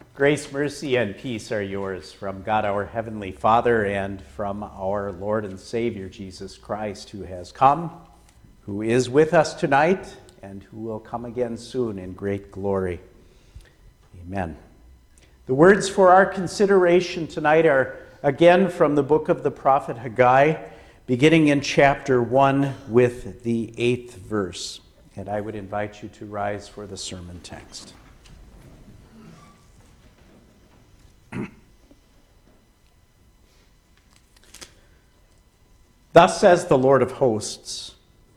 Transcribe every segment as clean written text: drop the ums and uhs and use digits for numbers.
Grace, mercy, and peace are yours from God our Heavenly Father and from our Lord and Savior Jesus Christ, who has come, who is with us tonight, and who will come again soon in great glory. Amen. The words for our consideration tonight are again from the book of the prophet Haggai, beginning in chapter 1 with the 8th verse. And I would invite you to rise for the sermon text. Thus says the Lord of hosts,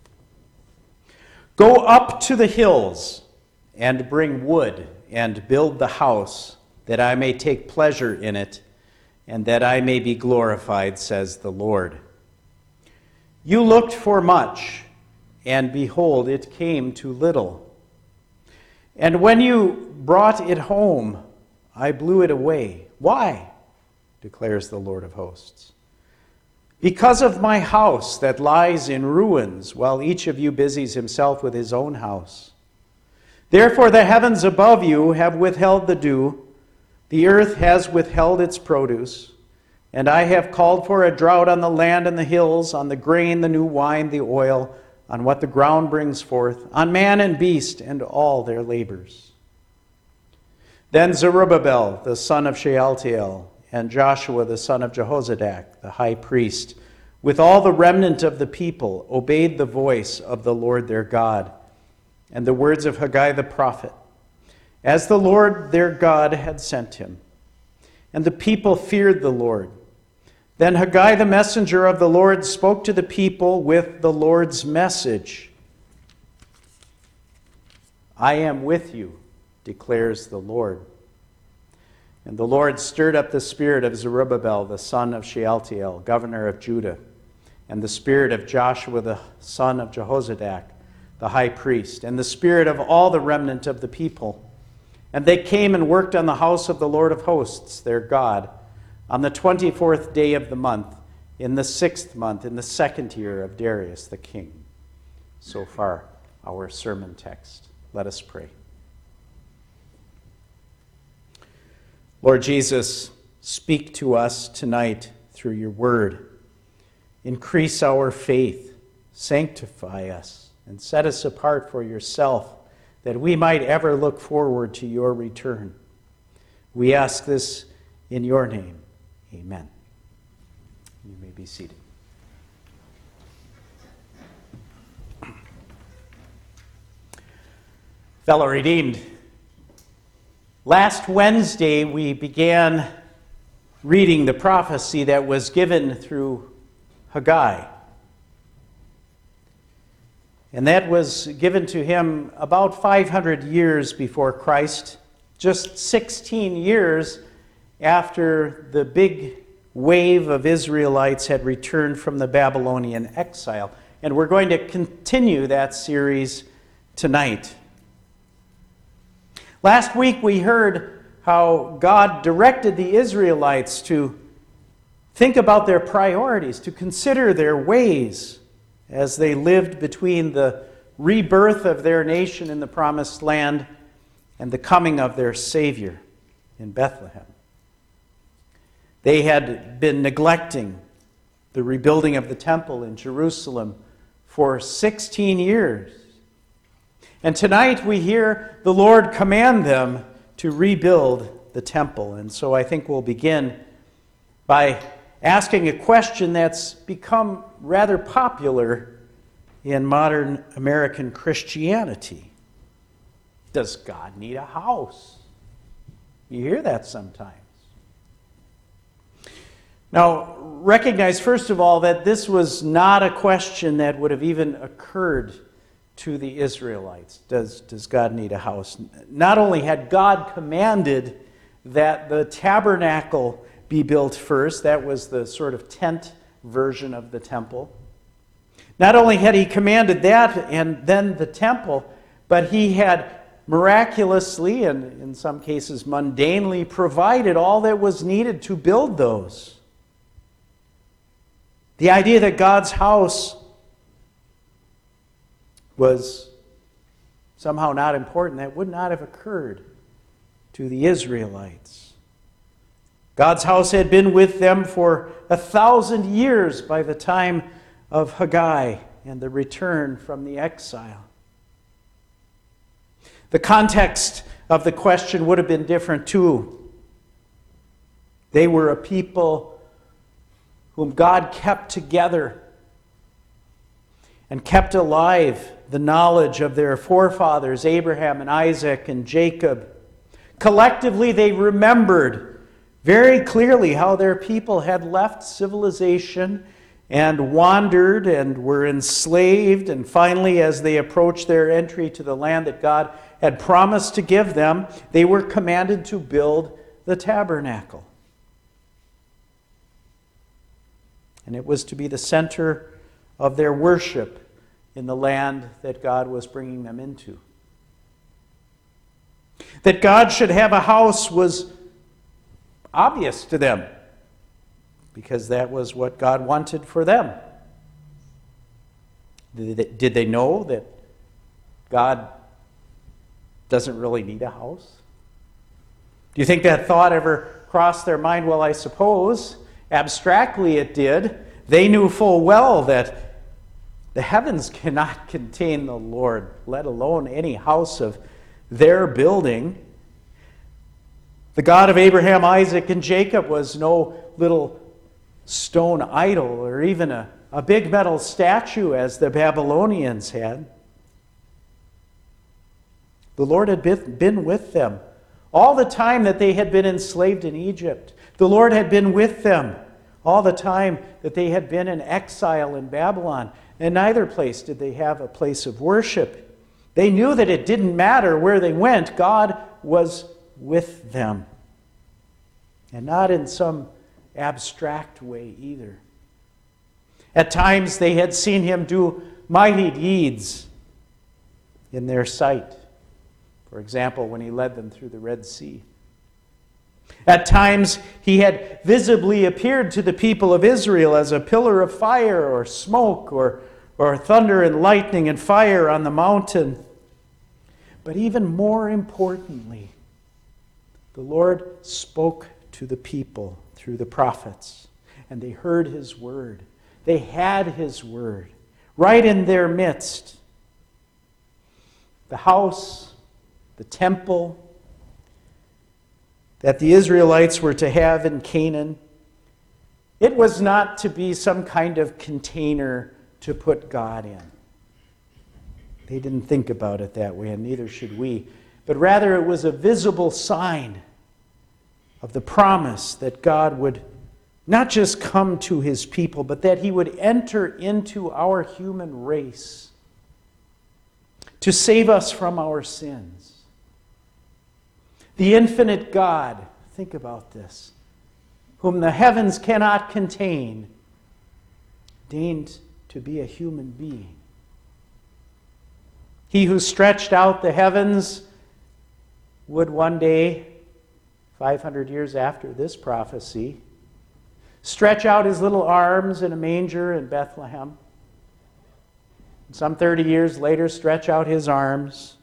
"Go up to the hills and bring wood and build the house, that I may take pleasure in it, and that I may be glorified, says the Lord. You looked for much, and behold, it came to little. And when you brought it home, I blew it away. Why? Declares the Lord of hosts. Because of my house that lies in ruins, while each of you busies himself with his own house. Therefore the heavens above you have withheld the dew, the earth has withheld its produce, and I have called for a drought on the land and the hills, on the grain, the new wine, the oil, on what the ground brings forth, on man and beast and all their labors. Then Zerubbabel, the son of Shealtiel, and Joshua, the son of Jehozadak, the high priest, with all the remnant of the people, obeyed the voice of the Lord their God, and the words of Haggai the prophet, as the Lord their God had sent him. And the people feared the Lord. Then Haggai the messenger of the Lord spoke to the people with the Lord's message. I am with you, declares the Lord. And the Lord stirred up the spirit of Zerubbabel, the son of Shealtiel, governor of Judah, and the spirit of Joshua, the son of Jehozadak, the high priest, and the spirit of all the remnant of the people. And they came and worked on the house of the Lord of hosts, their God, on the 24th day of the month, in the 6th month, in the 2nd year of Darius the king. So far, our sermon text. Let us pray. Lord Jesus, speak to us tonight through your word. Increase our faith, sanctify us, and set us apart for yourself, that we might ever look forward to your return. We ask this in your name. Amen. You may be seated. Fellow redeemed, last Wednesday, we began reading the prophecy that was given through Haggai. And that was given to him about 500 years before Christ, just 16 years after the big wave of Israelites had returned from the Babylonian exile. And we're going to continue that series tonight. Last week we heard how God directed the Israelites to think about their priorities, to consider their ways as they lived between the rebirth of their nation in the Promised Land and the coming of their Savior in Bethlehem. They had been neglecting the rebuilding of the temple in Jerusalem for 16 years. And tonight we hear the Lord command them to rebuild the temple. And so I think we'll begin by asking a question that's become rather popular in modern American Christianity. Does God need a house? You hear that sometimes. Now, recognize first of all that this was not a question that would have even occurred to the Israelites. Does God need a house? Not only had God commanded that the tabernacle be built first, that was the sort of tent version of the temple. Not only had he commanded that and then the temple, but he had miraculously and in some cases mundanely provided all that was needed to build those. The idea that God's house was somehow not important, that would not have occurred to the Israelites. God's house had been with them for 1,000 years by the time of Haggai and the return from the exile. The context of the question would have been different too. They were a people whom God kept together and kept alive the knowledge of their forefathers, Abraham and Isaac and Jacob. Collectively, they remembered very clearly how their people had left civilization and wandered and were enslaved, and finally, as they approached their entry to the land that God had promised to give them, they were commanded to build the tabernacle. And it was to be the center of their worship in the land that God was bringing them into. That God should have a house was obvious to them, because that was what God wanted for them. Did they know that God doesn't really need a house? Do you think that thought ever crossed their mind? Well, I suppose abstractly it did. They knew full well that the heavens cannot contain the Lord, let alone any house of their building. The God of Abraham, Isaac, and Jacob was no little stone idol or even a big metal statue as the Babylonians had. The Lord had been with them all the time that they had been enslaved in Egypt. The Lord had been with them all the time that they had been in exile in Babylon. In neither place did they have a place of worship. They knew that it didn't matter where they went. God was with them. And not in some abstract way either. At times they had seen him do mighty deeds in their sight. For example, when he led them through the Red Sea. At times he had visibly appeared to the people of Israel as a pillar of fire or smoke or thunder and lightning and fire on the mountain. But even more importantly, the Lord spoke to the people through the prophets, and they heard his word. They had his word right in their midst. The house, the temple that the Israelites were to have in Canaan, it was not to be some kind of container to put God in. They didn't think about it that way, and neither should we. But rather it was a visible sign of the promise that God would not just come to his people, but that he would enter into our human race to save us from our sins. The infinite God, think about this, whom the heavens cannot contain, deigned to be a human being. He who stretched out the heavens would one day, 500 years after this prophecy, stretch out his little arms in a manger in Bethlehem. Some 30 years later, stretch out his arms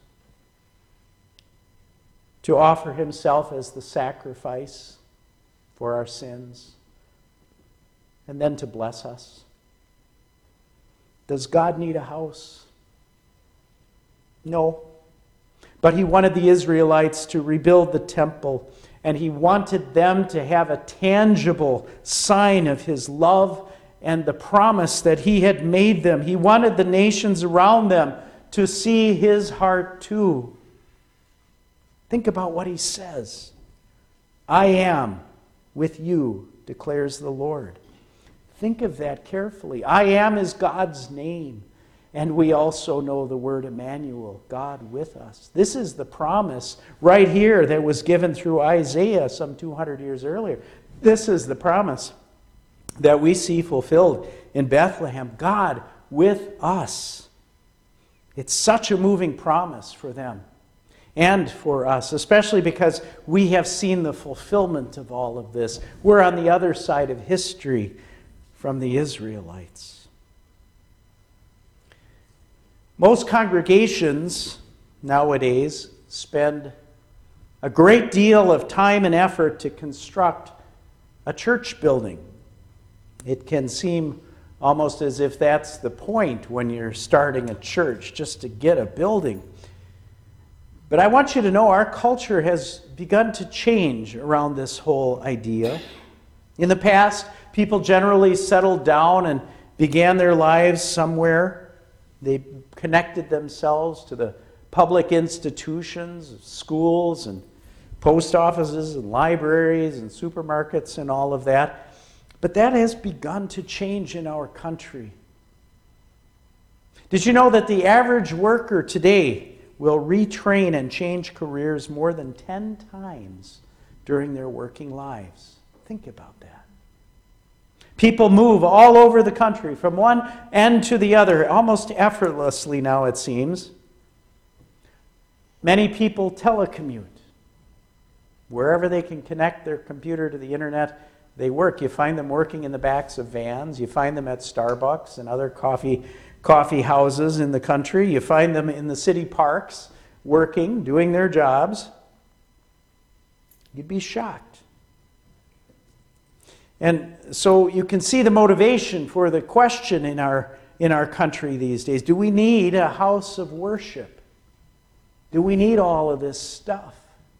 to offer himself as the sacrifice for our sins, and then to bless us. Does God need a house? No. But he wanted the Israelites to rebuild the temple, and he wanted them to have a tangible sign of his love and the promise that he had made them. He wanted the nations around them to see his heart too. Think about what he says. I am with you, declares the Lord. Think of that carefully. I am is God's name. And we also know the word Emmanuel, God with us. This is the promise right here that was given through Isaiah some 200 years earlier. This is the promise that we see fulfilled in Bethlehem. God with us. It's such a moving promise for them and for us, especially because we have seen the fulfillment of all of this. We're on the other side of history from the Israelites. Most congregations nowadays spend a great deal of time and effort to construct a church building. It can seem almost as if that's the point when you're starting a church, just to get a building. But I want you to know our culture has begun to change around this whole idea. In the past, people generally settled down and began their lives somewhere. They connected themselves to the public institutions, schools and post offices and libraries and supermarkets and all of that. But that has begun to change in our country. Did you know that the average worker today will retrain and change careers more than 10 times during their working lives? Think about that. People move all over the country from one end to the other, almost effortlessly now it seems. Many people telecommute. Wherever they can connect their computer to the internet, they work. You find them working in the backs of vans. You find them at Starbucks and other coffee houses in the country. You find them in the city parks working, doing their jobs. You'd be shocked. And so you can see the motivation for the question in our country these days. Do we need a house of worship? Do we need all of this stuff?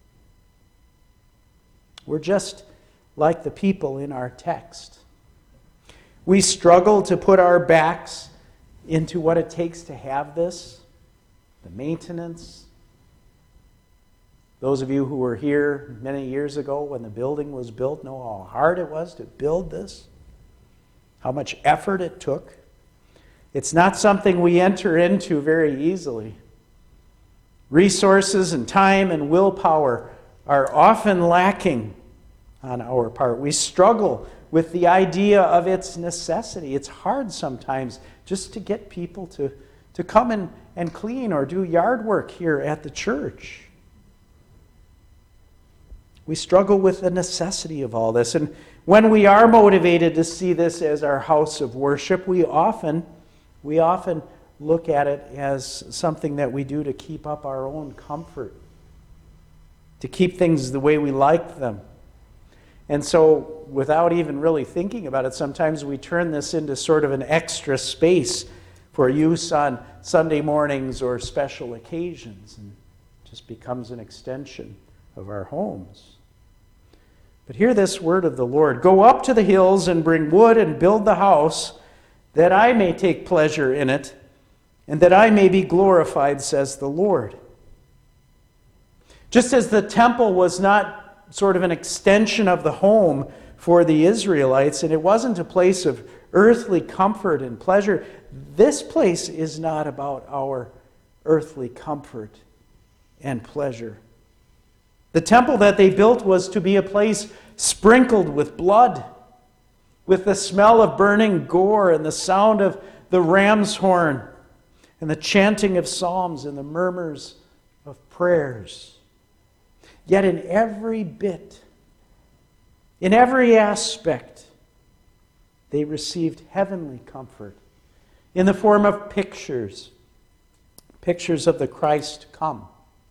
We're just like the people in our text. We struggle to put our backs into what it takes to have this, the maintenance. Those of you who were here many years ago when the building was built know how hard it was to build this, how much effort it took. It's not something we enter into very easily. Resources and time and willpower are often lacking on our part. We struggle with the idea of its necessity. It's hard sometimes just to get people to come and clean or do yard work here at the church. We struggle with the necessity of all this. And when we are motivated to see this as our house of worship, we often look at it as something that we do to keep up our own comfort, to keep things the way we like them. And so, without even really thinking about it, sometimes we turn this into sort of an extra space for use on Sunday mornings or special occasions, and it just becomes an extension of our homes. But hear this word of the Lord. Go up to the hills and bring wood and build the house, that I may take pleasure in it, and that I may be glorified, says the Lord. Just as the temple was not sort of an extension of the home for the Israelites, and it wasn't a place of earthly comfort and pleasure, this place is not about our earthly comfort and pleasure. The temple that they built was to be a place sprinkled with blood, with the smell of burning gore and the sound of the ram's horn and the chanting of psalms and the murmurs of prayers. Yet in every bit, in every aspect, they received heavenly comfort in the form of pictures of the Christ come.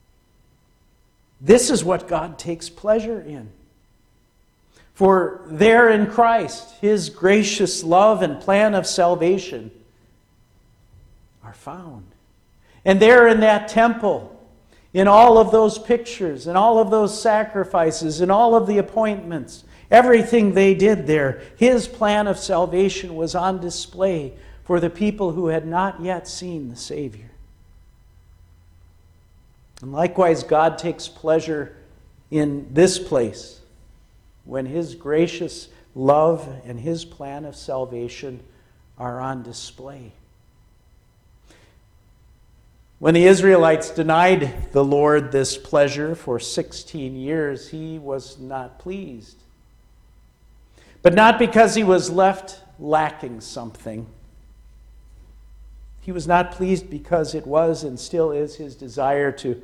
This is what God takes pleasure in. For there in Christ, His gracious love and plan of salvation are found. And there in that temple, in all of those pictures, and all of those sacrifices, and all of the appointments, everything they did there, His plan of salvation was on display for the people who had not yet seen the Savior. And likewise, God takes pleasure in this place when His gracious love and His plan of salvation are on display. When the Israelites denied the Lord this pleasure for 16 years, He was not pleased. But not because He was left lacking something. He was not pleased because it was and still is His desire to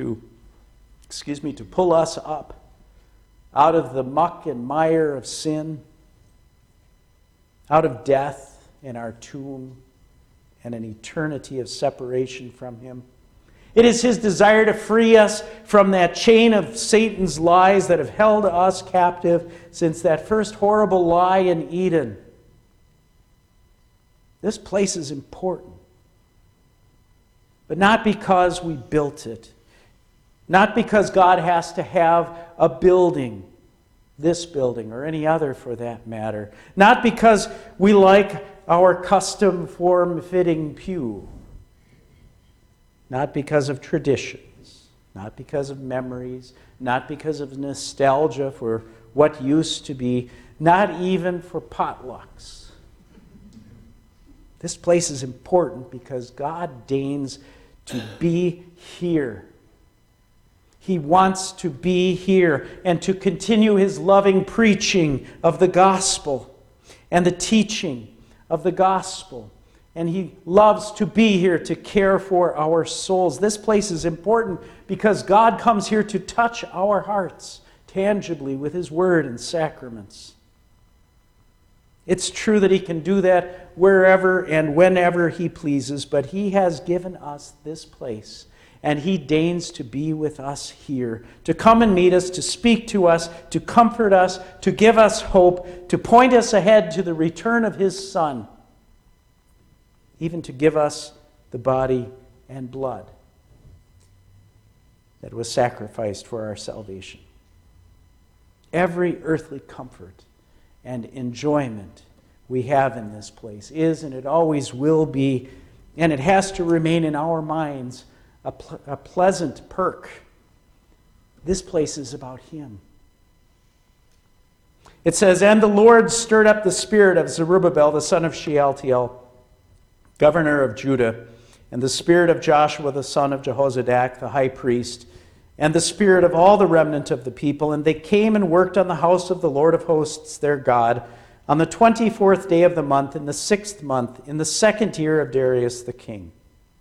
pull us up out of the muck and mire of sin, out of death in our tomb, and an eternity of separation from Him. It is his desire to free us from that chain of Satan's lies that have held us captive since that first horrible lie in Eden. This place is important, but not because we built it, not because God has to have a building, this building or any other for that matter, not because we like our custom form-fitting pew, not because of traditions, not because of memories, not because of nostalgia for what used to be, not even for potlucks. This place is important because God deigns to be here. He wants to be here and to continue his loving preaching of the gospel and the teaching of the gospel. And he loves to be here to care for our souls. This place is important because God comes here to touch our hearts tangibly with his word and sacraments. It's true that he can do that wherever and whenever he pleases, but he has given us this place, and he deigns to be with us here, to come and meet us, to speak to us, to comfort us, to give us hope, to point us ahead to the return of his Son, even to give us the body and blood that was sacrificed for our salvation. Every earthly comfort and enjoyment we have in this place is, and it always will be, and it has to remain in our minds, a pleasant perk. This place is about him. It says, "And the Lord stirred up the spirit of Zerubbabel, the son of Shealtiel, governor of Judah, and the spirit of Joshua, the son of Jehozadak, the high priest, and the spirit of all the remnant of the people. And they came and worked on the house of the Lord of hosts, their God, on the 24th day of the month, in the 6th month, in the 2nd year of Darius the king."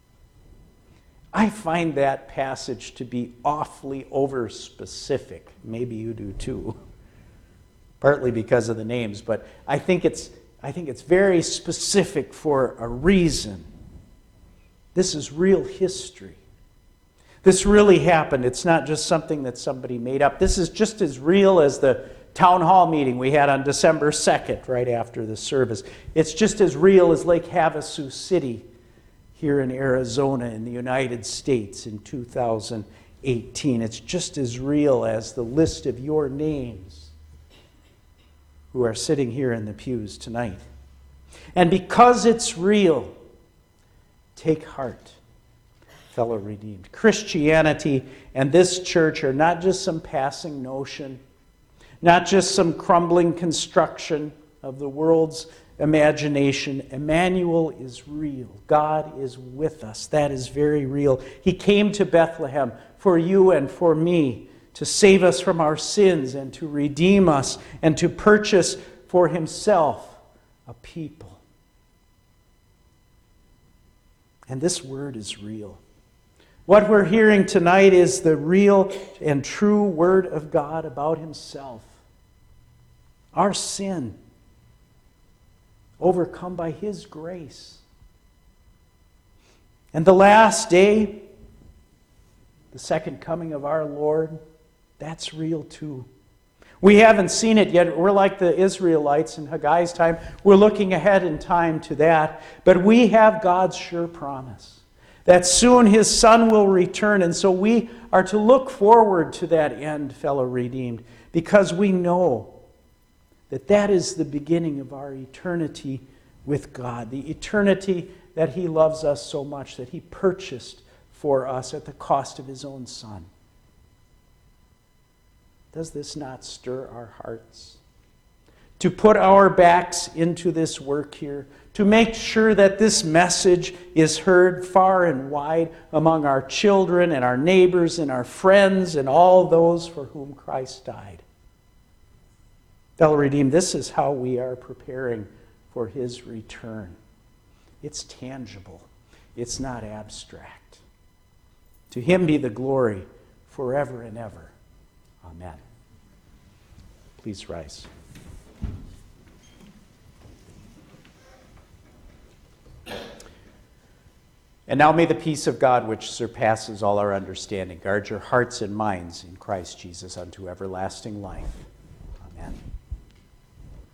I find that passage to be awfully over-specific. Maybe you do too. Partly because of the names, but I think it's very specific for a reason. This is real history. This really happened. It's not just something that somebody made up. This is just as real as the town hall meeting we had on December 2nd, right after the service. It's just as real as Lake Havasu City here in Arizona in the United States in 2018. It's just as real as the list of your names who are sitting here in the pews tonight. And because it's real, take heart, fellow redeemed. Christianity and this church are not just some passing notion, not just some crumbling construction of the world's imagination. Emmanuel is real. God is with us. That is very real. He came to Bethlehem for you and for me to save us from our sins and to redeem us and to purchase for himself a people. And this word is real. What we're hearing tonight is the real and true word of God about himself. Our sin, overcome by his grace. And the last day, the second coming of our Lord, that's real too. We haven't seen it yet. We're like the Israelites in Haggai's time. We're looking ahead in time to that. But we have God's sure promise that soon his Son will return. And so we are to look forward to that end, fellow redeemed, because we know that that is the beginning of our eternity with God, the eternity that he loves us so much that he purchased for us at the cost of his own Son. Does this not stir our hearts? To put our backs into this work here, to make sure that this message is heard far and wide among our children and our neighbors and our friends and all those for whom Christ died. Fellow redeemed, this is how we are preparing for his return. It's tangible. It's not abstract. To him be the glory forever and ever. Amen. Please rise. And now may the peace of God, which surpasses all our understanding, guard your hearts and minds in Christ Jesus unto everlasting life. Amen.